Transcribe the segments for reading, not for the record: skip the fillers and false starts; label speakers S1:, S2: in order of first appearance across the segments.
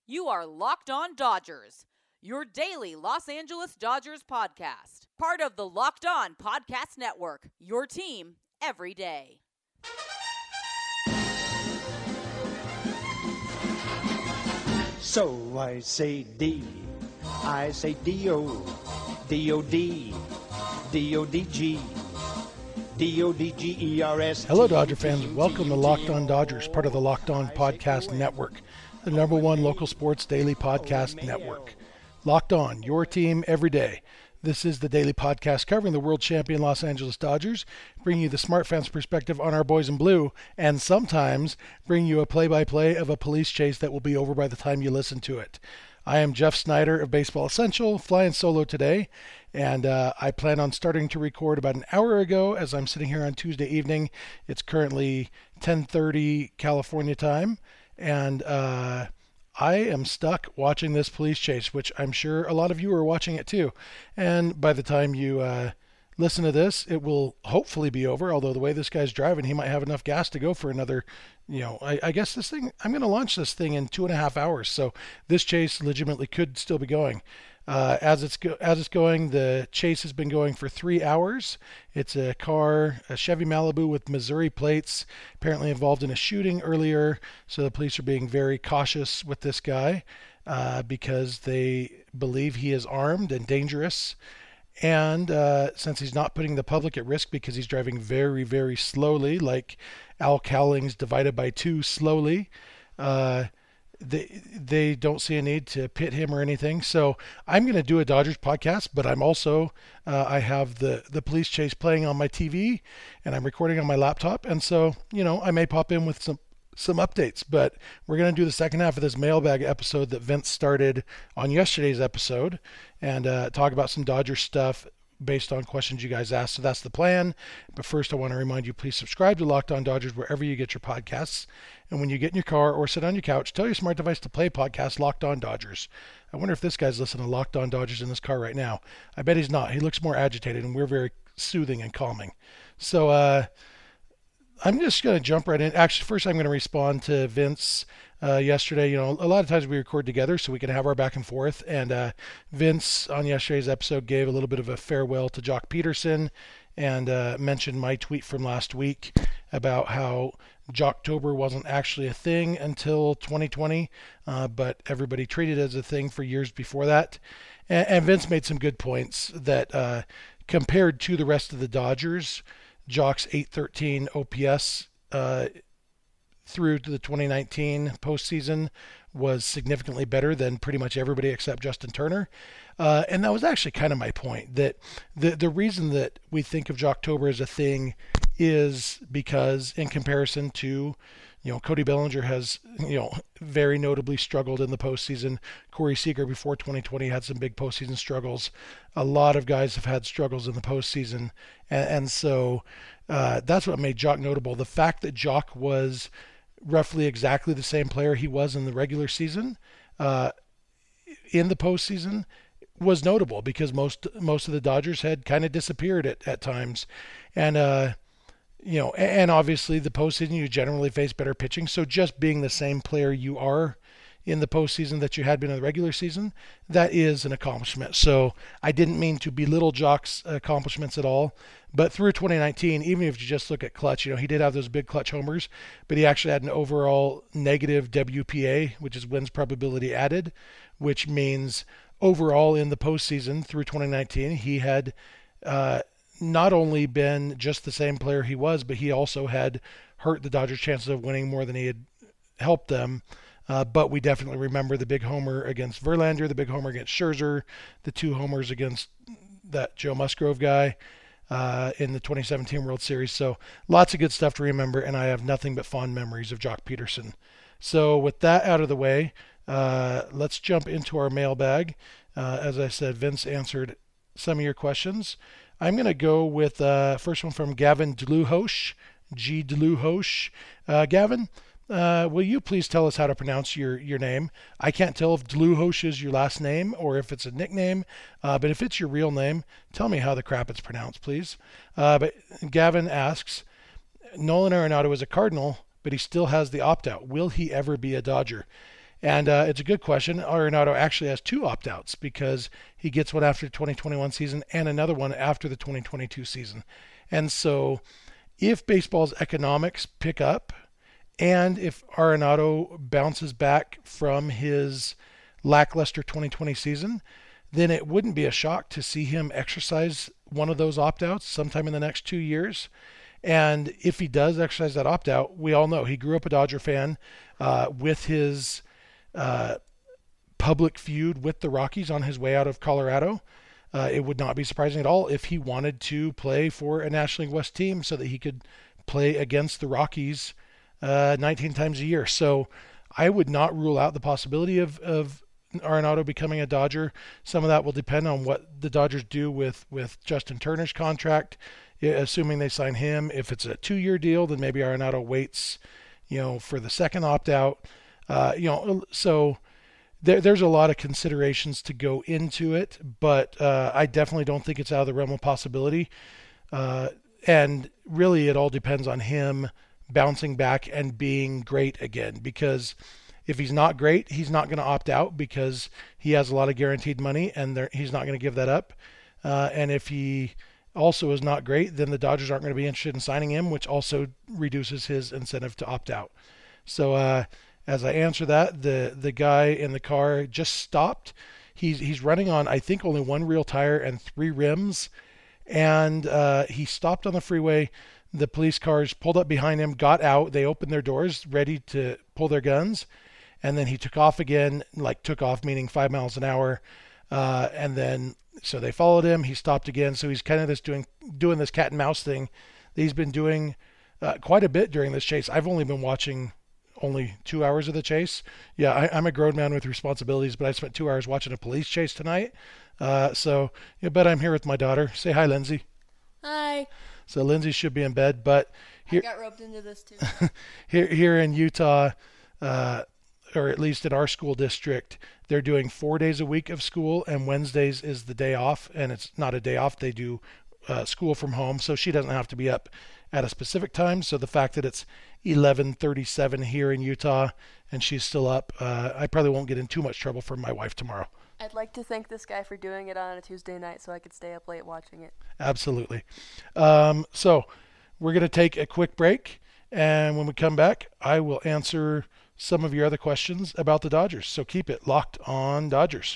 S1: You are Locked On Dodgers, your daily Los Angeles Dodgers podcast. Part of the Locked On Podcast Network, your team every day.
S2: So I say D, I say D-O, D-O-D, D-O-D-G, D-O-D-G-E-R-S.
S3: Hello, Dodger fans. Welcome to Locked On Dodgers, part of the Locked On Podcast Network, the number one local sports daily podcast network. Locked On, your team every day. This is the daily podcast covering the world champion Los Angeles Dodgers, bringing you the smart fans' perspective on our boys in blue, and sometimes bring you a play-by-play of a police chase that will be over by the time you listen to it. I am Jeff Snyder of Baseball Essential, flying solo today, and I plan on starting to record about an hour ago as I'm sitting here on Tuesday evening. It's currently 10:30 California time, and I am stuck watching this police chase, which I'm sure a lot of you are watching it too. And by the time you listen to this, it will hopefully be over, although the way this guy's driving, he might have enough gas to go for another, I guess this thing, I'm going to launch this thing in 2.5 hours. So this chase legitimately could still be going. As it's going, the chase has been going for 3 hours. It's a Chevy Malibu with Missouri plates, apparently involved in a shooting earlier. So the police are being very cautious with this guy because they believe he is armed and dangerous. And since he's not putting the public at risk because he's driving very, very slowly, like Al Cowling's Divided by Two slowly, they don't see a need to pit him or anything. So I'm going to do a Dodgers podcast, but I'm also, I have the police chase playing on my TV and I'm recording on my laptop. And so, I may pop in with some updates, but we're going to do the second half of this mailbag episode that Vince started on yesterday's episode and talk about some Dodgers stuff based on questions you guys asked. So that's the plan. But first, I want to remind you, please subscribe to Locked On Dodgers wherever you get your podcasts. And when you get in your car or sit on your couch, tell your smart device to play podcast Locked On Dodgers. I wonder if this guy's listening to Locked On Dodgers in his car right now. I bet he's not. He looks more agitated, and we're very soothing and calming. So I'm just going to jump right in. Actually, first I'm going to respond to Vince yesterday. A lot of times we record together so we can have our back and forth. And Vince on yesterday's episode gave a little bit of a farewell to Joc Pederson and mentioned my tweet from last week about how Joctober wasn't actually a thing until 2020, but everybody treated it as a thing for years before that. And Vince made some good points that compared to the rest of the Dodgers, Joc's .813 OPS through to the 2019 postseason was significantly better than pretty much everybody except Justin Turner. And that was actually kind of my point, that the reason that we think of Joctober as a thing is because in comparison to, Cody Bellinger has, very notably struggled in the postseason. Corey Seager before 2020 had some big postseason struggles. A lot of guys have had struggles in the postseason. And so that's what made Joc notable. The fact that Joc was roughly exactly the same player he was in the regular season in the postseason was notable because most of the Dodgers had kind of disappeared at times. And, and obviously the postseason, you generally face better pitching. So just being the same player you are in the postseason that you had been in the regular season, that is an accomplishment. So I didn't mean to belittle Joc's accomplishments at all. But through 2019, even if you just look at clutch, he did have those big clutch homers, but he actually had an overall negative WPA, which is wins probability added, which means overall in the postseason through 2019, he had not only been just the same player he was, but he also had hurt the Dodgers' chances of winning more than he had helped them. But we definitely remember the big homer against Verlander, the big homer against Scherzer, the 2 homers against that Joe Musgrove guy in the 2017 World Series. So lots of good stuff to remember, and I have nothing but fond memories of Joc Pederson. So with that out of the way, let's jump into our mailbag. As I said, Vince answered some of your questions. I'm going to go with first one from Gavin Dluhosh, G. Dluhosh. Gavin, will you please tell us how to pronounce your name? I can't tell if Dluhosh is your last name or if it's a nickname, but if it's your real name, tell me how the crap it's pronounced, please. But Gavin asks, Nolan Arenado is a Cardinal, but he still has the opt-out. Will he ever be a Dodger? And it's a good question. Arenado actually has 2 opt-outs because he gets one after the 2021 season and another one after the 2022 season. And so if baseball's economics pick up and if Arenado bounces back from his lackluster 2020 season, then it wouldn't be a shock to see him exercise one of those opt-outs sometime in the next 2 years. And if he does exercise that opt-out, we all know he grew up a Dodger fan with his public feud with the Rockies on his way out of Colorado. It would not be surprising at all if he wanted to play for a National League West team so that he could play against the Rockies 19 times a year. So I would not rule out the possibility of Arenado becoming a Dodger. Some of that will depend on what the Dodgers do with Justin Turner's contract, assuming they sign him. If it's a 2-year deal, then maybe Arenado waits, for the second opt-out. So there's a lot of considerations to go into it, but I definitely don't think it's out of the realm of possibility. And really, it all depends on him bouncing back and being great again, because if he's not great, he's not going to opt out because he has a lot of guaranteed money and he's not going to give that up. And if he also is not great, then the Dodgers aren't going to be interested in signing him, which also reduces his incentive to opt out. So as I answer that, the guy in the car just stopped. He's running on, I think, only 1 real tire and 3 rims. And he stopped on the freeway. The police cars pulled up behind him, got out. They opened their doors, ready to pull their guns. And then he took off again, took off meaning 5 miles an hour. And then, so they followed him. He stopped again. So he's kind of just doing this cat and mouse thing that he's been doing quite a bit during this chase. I've only been watching only 2 hours of the chase. Yeah, I'm a grown man with responsibilities, but I spent 2 hours watching a police chase tonight. But I'm here with my daughter. Say hi, Lindsay.
S4: Hi.
S3: So Lindsay should be in bed, but
S4: I got roped into this too.
S3: here in Utah, or at least in our school district, they're doing 4 days a week of school, and Wednesdays is the day off, and it's not a day off. They do school from home, so she doesn't have to be up at a specific time. So the fact that it's 11:37 here in Utah and she's still up, I probably won't get in too much trouble from my wife tomorrow.
S4: I'd like to thank this guy for doing it on a Tuesday night so I could stay up late watching it.
S3: Absolutely. So we're going to take a quick break, and when we come back, I will answer some of your other questions about the Dodgers. So keep it locked on Dodgers.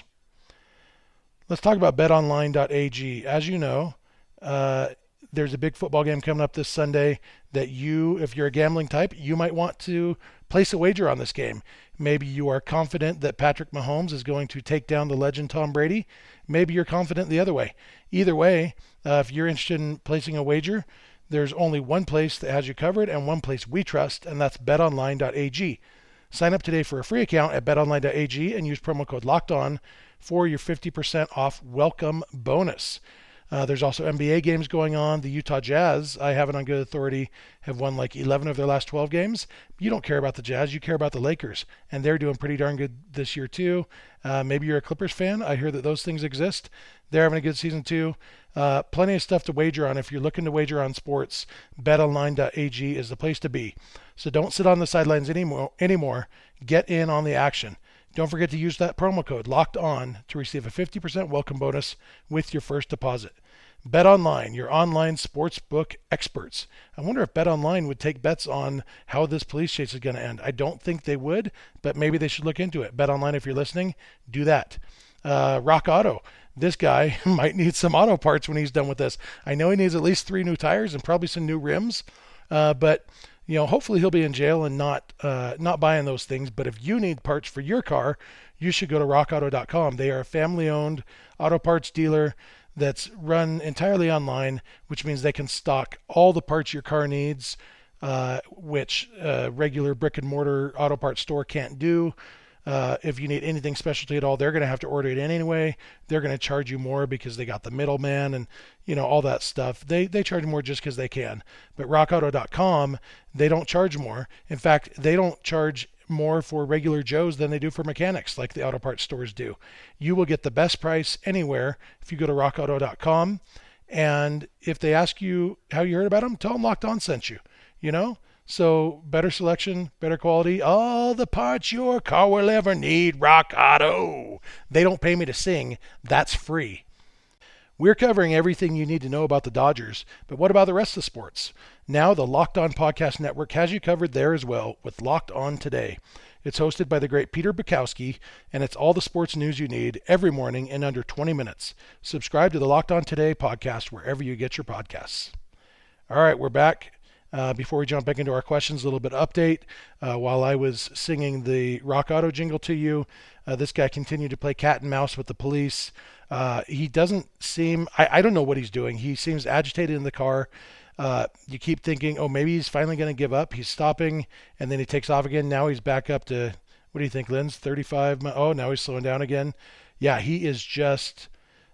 S3: Let's talk about betonline.ag. As you know, there's a big football game coming up this Sunday that if you're a gambling type, you might want to place a wager on this game. Maybe you are confident that Patrick Mahomes is going to take down the legend Tom Brady. Maybe you're confident the other way. Either way, if you're interested in placing a wager, there's only one place that has you covered and one place we trust, and that's betonline.ag. Sign up today for a free account at betonline.ag and use promo code LOCKEDON for your 50% off welcome bonus. There's also NBA games going on. The Utah Jazz, I have it on good authority, have won 11 of their last 12 games. You don't care about the Jazz, you care about the Lakers, and they're doing pretty darn good this year too. Maybe you're a Clippers fan. I hear that those things exist. They're having a good season too. Plenty of stuff to wager on. If you're looking to wager on sports, betonline.ag is the place to be. So don't sit on the sidelines anymore. Get in on the action. Don't forget to use that promo code Locked On to receive a 50% welcome bonus with your first deposit. BetOnline, your online sportsbook experts. I wonder if BetOnline would take bets on how this police chase is going to end. I don't think they would, but maybe they should look into it. BetOnline, if you're listening, do that. Rock Auto. This guy might need some auto parts when he's done with this. I know he needs at least 3 new tires and probably some new rims, but hopefully he'll be in jail and not buying those things. But if you need parts for your car, you should go to rockauto.com. They are a family-owned auto parts dealer that's run entirely online, which means they can stock all the parts your car needs, which a regular brick-and-mortar auto parts store can't do. If you need anything specialty at all, they're going to have to order it in anyway. They're going to charge you more because they got the middleman and, all that stuff. They charge more just because they can. But rockauto.com, they don't charge more. In fact, they don't charge more for regular Joes than they do for mechanics like the auto parts stores do. You will get the best price anywhere if you go to rockauto.com. And if they ask you how you heard about them, tell them Locked On sent you. So better selection, better quality, all the parts your car will ever need. Rock Auto. They don't pay me to sing. That's free. We're covering everything you need to know about the Dodgers, but what about the rest of the sports? Now the Locked On Podcast Network has you covered there as well with Locked On Today. It's hosted by the great Peter Bukowski, and it's all the sports news you need every morning in under 20 minutes. Subscribe to the Locked On Today podcast wherever you get your podcasts. All right, we're back. Before we jump back into our questions, a little bit of update. While I was singing the Rock Auto jingle to you, this guy continued to play cat and mouse with the police. He doesn't seem, I don't know what he's doing. He seems agitated in the car. You keep thinking, oh, maybe he's finally going to give up. He's stopping, and then he takes off again. Now he's back up to, what do you think, Linz? 35? Oh, now he's slowing down again. Yeah, he is just,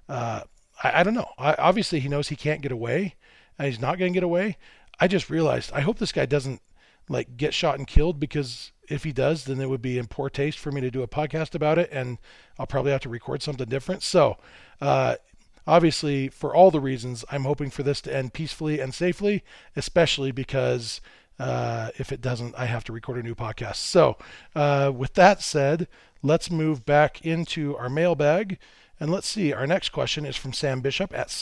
S3: I don't know. Obviously, he knows he can't get away, and he's not going to get away. I just realized, I hope this guy doesn't like get shot and killed, because if he does, then it would be in poor taste for me to do a podcast about it, and I'll probably have to record something different. So, obviously, for all the reasons, I'm hoping for this to end peacefully and safely, especially because if it doesn't, I have to record a new podcast. So, with that said, let's move back into our mailbag. And let's see, our next question is from Sam Bishop at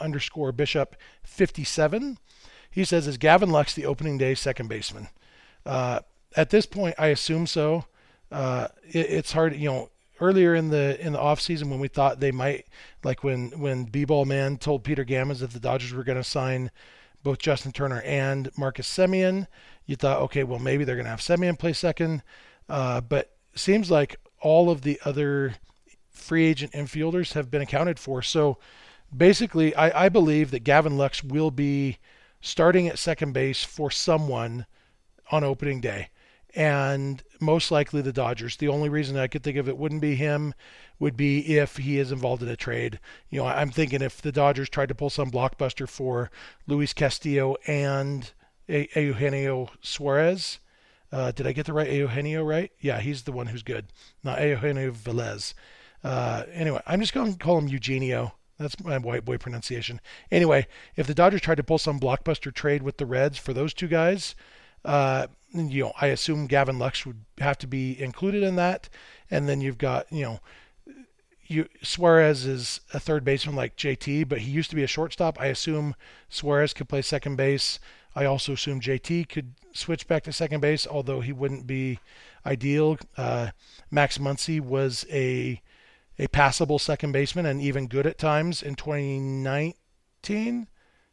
S3: Sam_Bishop57. He says, is Gavin Lux the opening day second baseman? At this point, I assume so. It's hard, earlier in the off season when we thought they might, like when B-Ball Man told Peter Gammons that the Dodgers were going to sign both Justin Turner and Marcus Semien, you thought, okay, well, maybe they're going to have Semien play second. But seems like all of the other free agent infielders have been accounted for. So basically, I believe that Gavin Lux will be starting at second base for someone on opening day, and most likely the Dodgers. The only reason I could think of it wouldn't be him would be if he is involved in a trade. I'm thinking if the Dodgers tried to pull some blockbuster for Luis Castillo and Eugenio Suarez. Did I get the right Eugenio right? Yeah, he's the one who's good, not Eugenio Velez. Anyway, I'm just going to call him Eugenio. That's my white boy pronunciation. Anyway, if the Dodgers tried to pull some blockbuster trade with the Reds for those two guys, I assume Gavin Lux would have to be included in that. And then you've got, Suarez is a third baseman like JT, but he used to be a shortstop. I assume Suarez could play second base. I also assume JT could switch back to second base, although he wouldn't be ideal. Max Muncy was a passable second baseman and even good at times in 2019.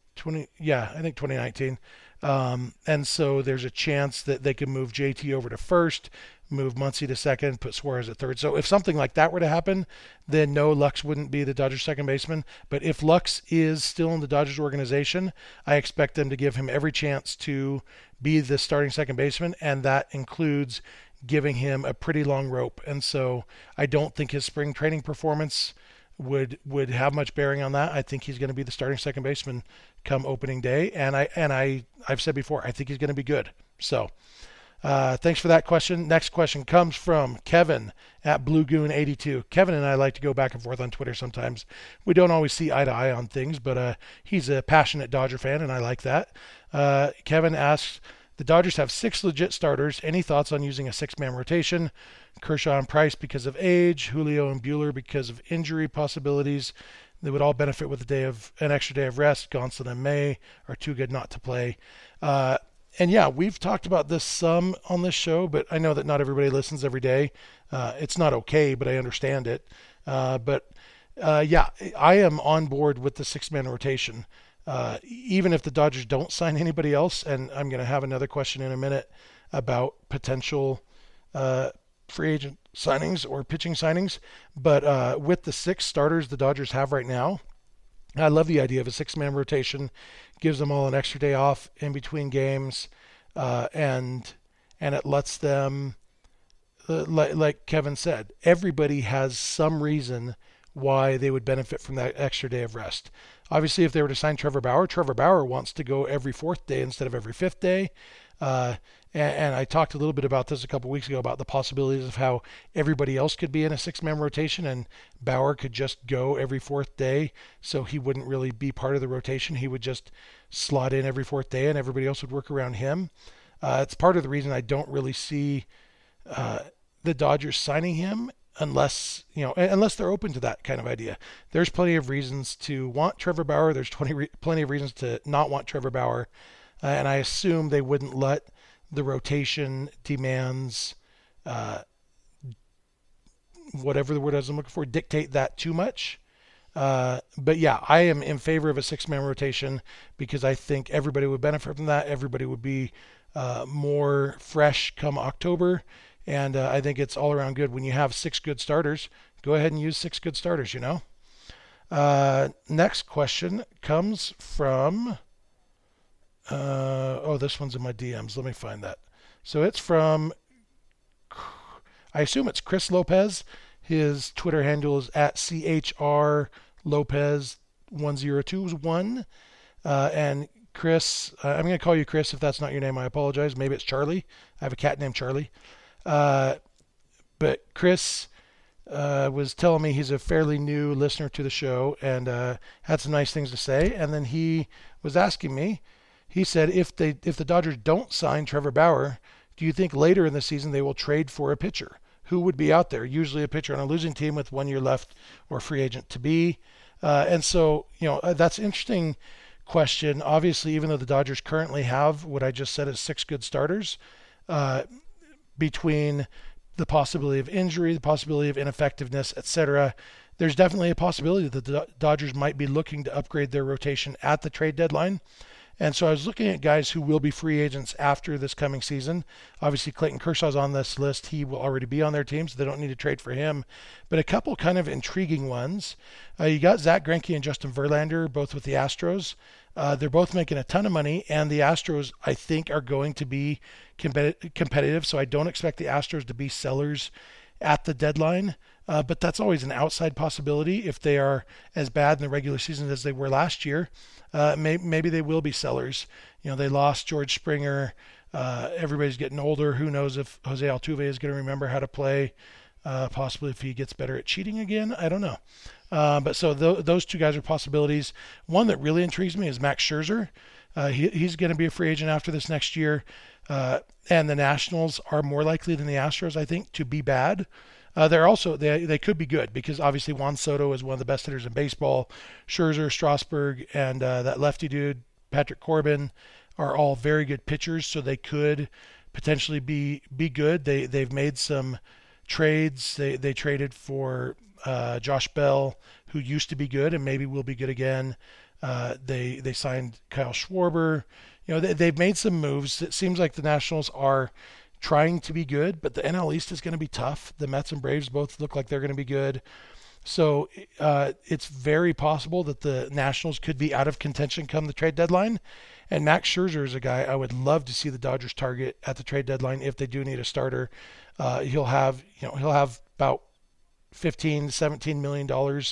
S3: I think 2019. And so there's a chance that they could move JT over to first, move Muncy to second, put Suarez at third. So if something like that were to happen, then no, Lux wouldn't be the Dodgers second baseman. But if Lux is still in the Dodgers organization, I expect them to give him every chance to be the starting second baseman, and that includes giving him a pretty long rope. And so I don't think his spring training performance would have much bearing on that. I think he's going to be the starting second baseman come opening day, and I've said before, I think he's going to be good. So thanks for that question. Next question comes from Kevin at BlueGoon82. Kevin and I like to go back and forth on Twitter sometimes. We don't always see eye to eye on things, but he's a passionate Dodger fan, and I like that. Kevin asks, the Dodgers have 6 legit starters. Any thoughts on using a 6-man rotation? Kershaw and Price because of age, Julio and Buehler because of injury possibilities. They would all benefit with an extra day of rest. Gonsolin and May are too good not to play. And yeah, we've talked about this some on this show, but I know that not everybody listens every day. It's not okay, but I understand it. But I am on board with the 6-man rotation. Even if the Dodgers don't sign anybody else, and I'm going to have another question in a minute about potential free agent signings or pitching signings. But with the 6 starters the Dodgers have right now, I love the idea of a 6-man rotation. Gives them all an extra day off in between games, and it lets them, like Kevin said, everybody has some reason why they would benefit from that extra day of rest. Obviously, if they were to sign Trevor Bauer wants to go every 4th day instead of every 5th day. And I talked a little bit about this a couple weeks ago about the possibilities of how everybody else could be in a 6-man rotation and Bauer could just go every 4th day, so he wouldn't really be part of the rotation. He would just slot in every 4th day and everybody else would work around him. It's part of the reason I don't really see the Dodgers signing him unless they're open to that kind of idea. There's plenty of reasons to want Trevor Bauer. There's plenty of reasons to not want Trevor Bauer. And I assume they wouldn't let the rotation demands, whatever the word I'm looking for, dictate that too much. But yeah, I am in favor of a 6-man rotation because I think everybody would benefit from that. Everybody would be more fresh come October. And I think it's all around good. When you have 6 good starters, go ahead and use 6 good starters, Next question comes from, this one's in my DMs. Let me find that. So it's from, I assume it's Chris Lopez. His Twitter handle is at CHRLopez1021. And Chris, I'm going to call you Chris if that's not your name. I apologize. Maybe it's Charlie. I have a cat named Charlie. But Chris was telling me he's a fairly new listener to the show and had some nice things to say. And then he was asking me, he said, if the Dodgers don't sign Trevor Bauer, do you think later in the season they will trade for a pitcher? Who would be out there? Usually a pitcher on a losing team with 1 year left or free agent to be. And so, that's an interesting question. Obviously, even though the Dodgers currently have what I just said is 6 good starters, between the possibility of injury, the possibility of ineffectiveness, etc., there's definitely a possibility that the Dodgers might be looking to upgrade their rotation at the trade deadline. And so I was looking at guys who will be free agents after this coming season. Obviously, Clayton Kershaw's on this list. He will already be on their team, so they don't need to trade for him. But a couple kind of intriguing ones. You got Zach Greinke and Justin Verlander, both with the Astros. They're both making a ton of money, and the Astros, I think, are going to be competitive. So I don't expect the Astros to be sellers at the deadline. But that's always an outside possibility. If they are as bad in the regular season as they were last year, maybe they will be sellers. They lost George Springer. Everybody's getting older. Who knows if Jose Altuve is going to remember how to play, possibly if he gets better at cheating again. I don't know. But so those 2 guys are possibilities. One that really intrigues me is Max Scherzer. He's going to be a free agent after this next year. And the Nationals are more likely than the Astros, I think, to be bad. They're also they could be good because obviously Juan Soto is one of the best hitters in baseball. Scherzer, Strasburg, and that lefty dude Patrick Corbin are all very good pitchers, so they could potentially be good. They've made some trades. They traded for Josh Bell, who used to be good and maybe will be good again. They signed Kyle Schwarber. They've made some moves. It seems like the Nationals are trying to be good, but the NL East is going to be tough. The Mets and Braves both look like they're going to be good. So it's very possible that the Nationals could be out of contention come the trade deadline. And Max Scherzer is a guy I would love to see the Dodgers target at the trade deadline if they do need a starter. He'll have about $15 to $17 million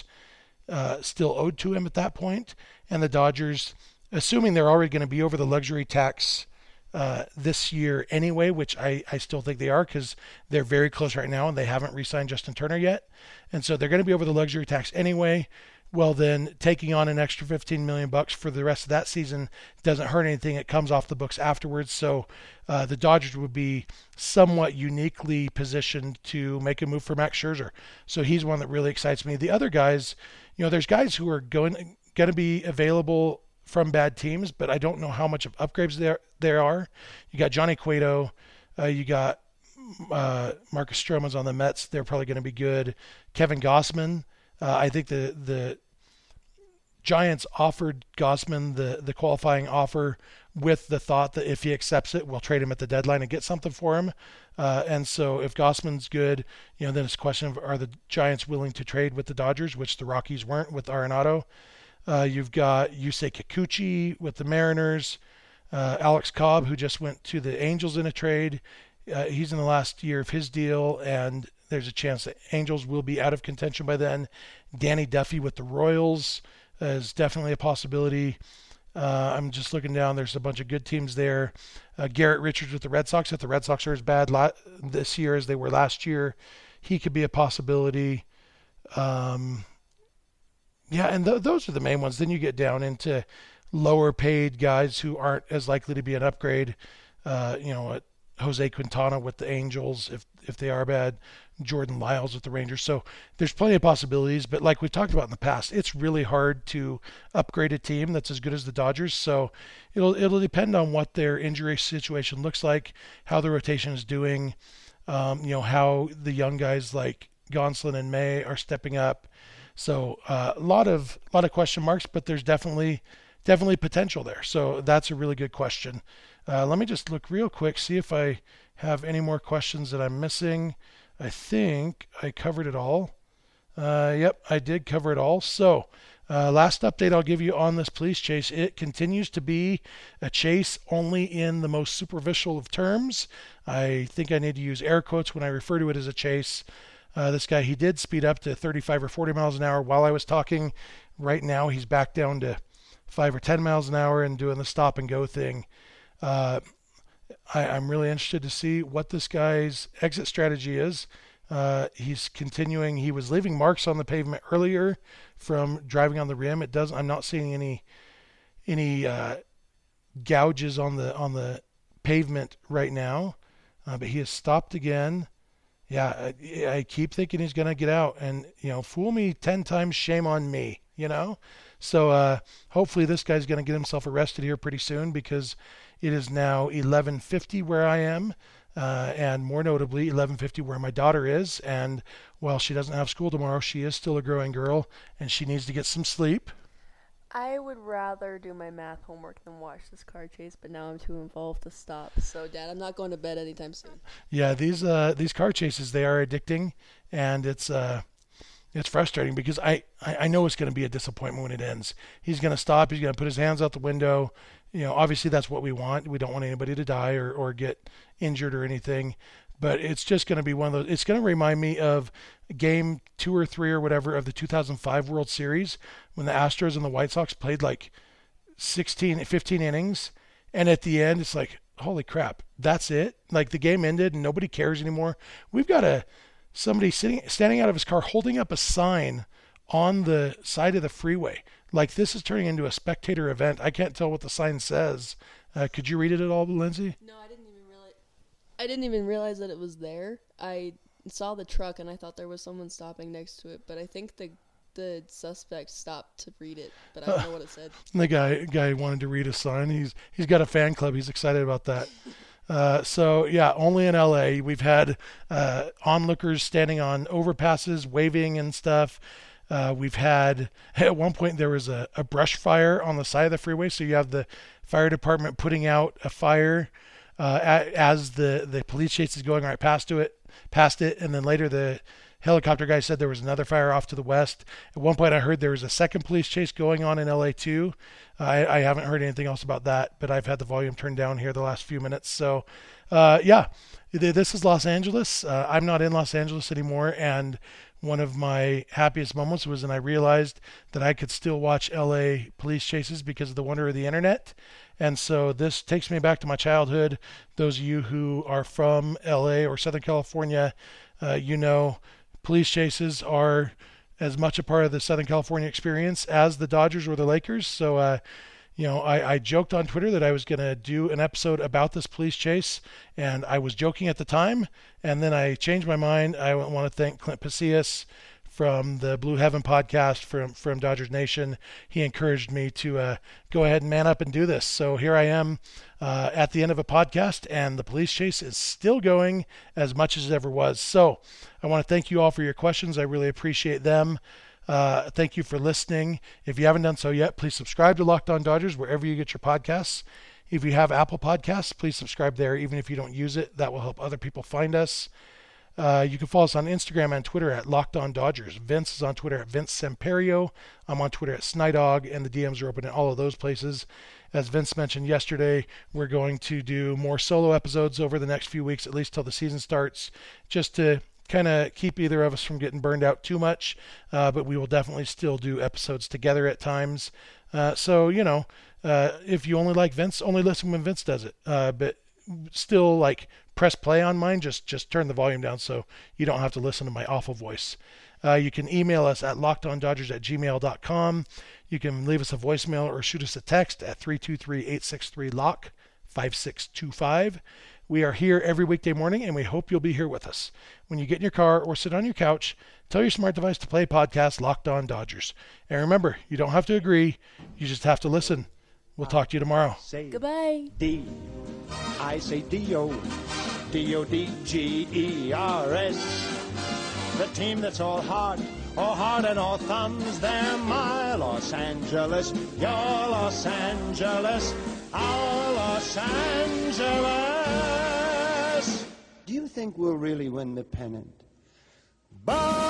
S3: still owed to him at that point. And the Dodgers, assuming they're already going to be over the luxury tax this year anyway, which I still think they are because they're very close right now and they haven't re-signed Justin Turner yet. And so they're going to be over the luxury tax anyway. Well, then taking on an extra $15 million for the rest of that season doesn't hurt anything. It comes off the books afterwards. So the Dodgers would be somewhat uniquely positioned to make a move for Max Scherzer. So he's one that really excites me. The other guys, there's guys who are going to be available from bad teams, but I don't know how much of upgrades there are. You got Johnny Cueto, you got Marcus Stroman's on the Mets. They're probably going to be good. Kevin Gausman. I think the Giants offered Gausman the qualifying offer with the thought that if he accepts it, we'll trade him at the deadline and get something for him. And so if Gausman's good, then it's a question of are the Giants willing to trade with the Dodgers, which the Rockies weren't with Arenado. You've got Yusei Kikuchi with the Mariners. Alex Cobb, who just went to the Angels in a trade. He's in the last year of his deal, and there's a chance that Angels will be out of contention by then. Danny Duffy with the Royals is definitely a possibility. I'm just looking down. There's a bunch of good teams there. Garrett Richards with the Red Sox. If the Red Sox are as bad this year as they were last year, he could be a possibility. And those are the main ones. Then you get down into lower paid guys who aren't as likely to be an upgrade. Jose Quintana with the Angels if they are bad, Jordan Lyles with the Rangers. So there's plenty of possibilities, but like we've talked about in the past, it's really hard to upgrade a team that's as good as the Dodgers. So it'll depend on what their injury situation looks like, how the rotation is doing, how the young guys like Gonsolin and May are stepping up. So a lot of question marks, but there's definitely potential there. So that's a really good question. Let me just look real quick, see if I have any more questions that I'm missing. I think I covered it all. Yep, I did cover it all. So last update I'll give you on this police chase. It continues to be a chase only in the most superficial of terms. I think I need to use air quotes when I refer to it as a chase. This guy, he did speed up to 35 or 40 miles an hour while I was talking. Right now he's back down to 5 or 10 miles an hour and doing the stop and go thing. I'm really interested to see what this guy's exit strategy is. He's continuing. He was leaving marks on the pavement earlier from driving on the rim. I'm not seeing any gouges on the pavement right now, but he has stopped again. Yeah, I keep thinking he's going to get out, and fool me 10 times, shame on me. So hopefully this guy's going to get himself arrested here pretty soon, because it is now 11:50 where I am, and more notably 11:50 where my daughter is. And while she doesn't have school tomorrow, she is still a growing girl, and she needs to get some sleep.
S4: I would rather do my math homework than watch this car chase, but now I'm too involved to stop. So, Dad, I'm not going to bed anytime soon.
S3: Yeah, these car chases, they are addicting, and it's frustrating because I know it's going to be a disappointment when it ends. He's going to stop. He's going to put his hands out the window. Obviously that's what we want. We don't want anybody to die or get injured or anything. But it's just going to be one of those. It's going to remind me of game 2 or 3 or whatever of the 2005 World Series when the Astros and the White Sox played like 15 innings. And at the end, it's like, holy crap, that's it. Like the game ended and nobody cares anymore. We've got somebody standing out of his car holding up a sign on the side of the freeway. Like this is turning into a spectator event. I can't tell what the sign says. Could you read it at all, Lindsay?
S4: No, I didn't even realize that it was there. I saw the truck and I thought there was someone stopping next to it, but I think the suspect stopped to read it, but I don't know what it said.
S3: The guy wanted to read a sign. He's got a fan club. He's excited about that. So yeah, only in LA we've had onlookers standing on overpasses, waving and stuff. We've had, at one point there was a brush fire on the side of the freeway. So you have the fire department putting out a fire as the police chase is going right past it. And then later the helicopter guy said there was another fire off to the west. At one point I heard there was a second police chase going on in LA too. I haven't heard anything else about that, but I've had the volume turned down here the last few minutes. So yeah, this is Los Angeles. I'm not in Los Angeles anymore. And one of my happiest moments was when I realized that I could still watch LA police chases because of the wonder of the internet. And so this takes me back to my childhood. Those of you who are from LA or Southern California, police chases are as much a part of the Southern California experience as the Dodgers or the Lakers. So, I joked on Twitter that I was going to do an episode about this police chase, and I was joking at the time, and then I changed my mind. I want to thank Clint Pasillas from the Blue Heaven podcast from Dodgers Nation. He encouraged me to go ahead and man up and do this. So here I am at the end of a podcast, and the police chase is still going as much as it ever was. So I want to thank you all for your questions. I really appreciate them. Thank you for listening. If you haven't done so yet, please subscribe to Locked On Dodgers wherever you get your podcasts. If you have Apple Podcasts, please subscribe there. Even if you don't use it, that will help other people find us. You can follow us on Instagram and Twitter at Locked On Dodgers. Vince is on Twitter at Vince Semperio. I'm on Twitter at Snydog, and the DMs are open in all of those places. As Vince mentioned yesterday, we're going to do more solo episodes over the next few weeks, at least till the season starts, just to kind of keep either of us from getting burned out too much. But we will definitely still do episodes together at times. So, if you only like Vince, only listen when Vince does it. But still, press play on mine. Just turn the volume down so you don't have to listen to my awful voice. You can email us at lockedondodgers@gmail.com. You can leave us a voicemail or shoot us a text at 323-863-LOCK, 5625. We are here every weekday morning, and we hope you'll be here with us. When you get in your car or sit on your couch, tell your smart device to play podcast Locked On Dodgers. And remember, you don't have to agree. You just have to listen. We'll talk to you tomorrow.
S2: Say
S4: Goodbye.
S2: D. I say D-O. D-O-D-G-E-R-S. The team that's all heart and all thumbs. They're my Los Angeles, your Los Angeles, our Los Angeles. Do you think we'll really win the pennant? But